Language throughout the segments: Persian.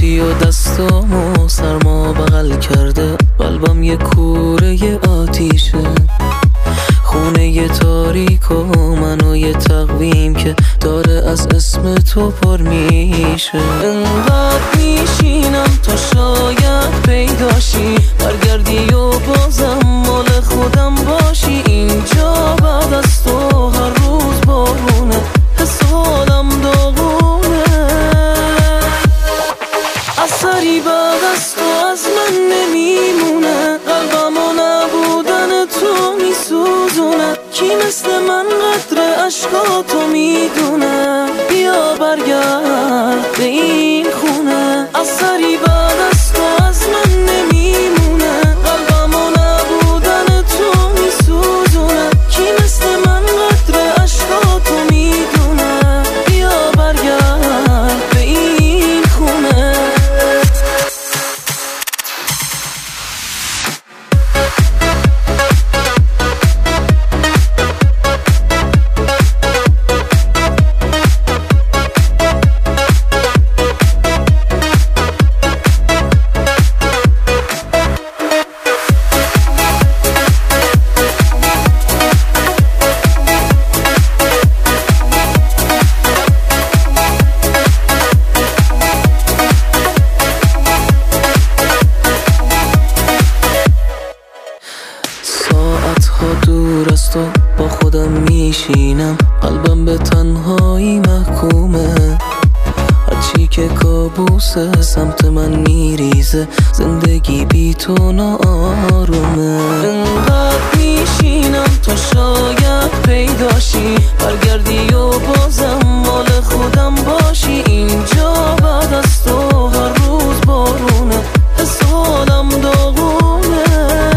رفتی و دستامو سرما بغل کرده، قلبم یه کوره آتیشه، خونه یه تاریک و منو یه تقویم که داره از اسم تو پر میشه. انقدر میشینم تا شاید پیداشی، برگردی و بازم مال خودم باشی. اینجا بعد از تو هر روز بارونه، حس حالم داغونه. اثری بعد از تو از من نمیمونه، قلبم و نبودن تو میسوزونه. کی مثل من قدر عشقاتو میدونه؟ بیا برگرد به این خونه. اثری بعد از تو از من نمیمونه، قلبم و نبودن تو میسوزونه. کی مثل من قدر عشقاتو میدونه؟ بیا برگرد به این خونه. ساعتها دور از تو با خودم میشینم، قلبم به تنهایی محکومه. هرچی که کابوسه سمت من میریزه، زندگی بی تو ناآرومه. انقدر میشینم تا شاید پیداشی، برگردی و بازم مال خودم باشی. اینجا بعد از تو هر روز بارونه، حس حالم داغونه.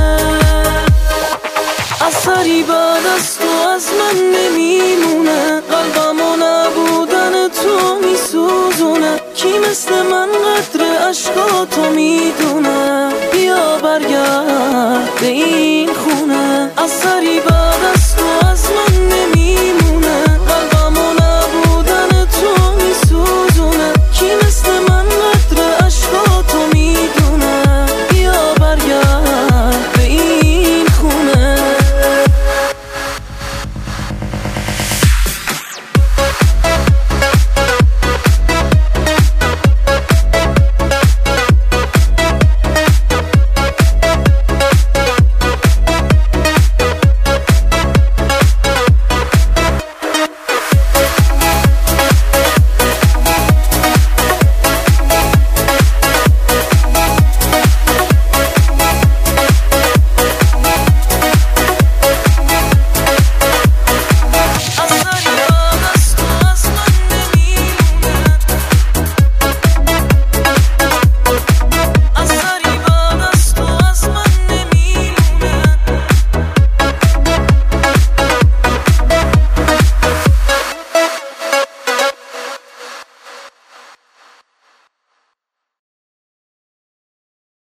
اثری بعد از تو از من نمیمونه، قلبم و نبودن تو میسوزونه. کی مثل من قدر عشقاتو میدونه؟ بیا برگرد به این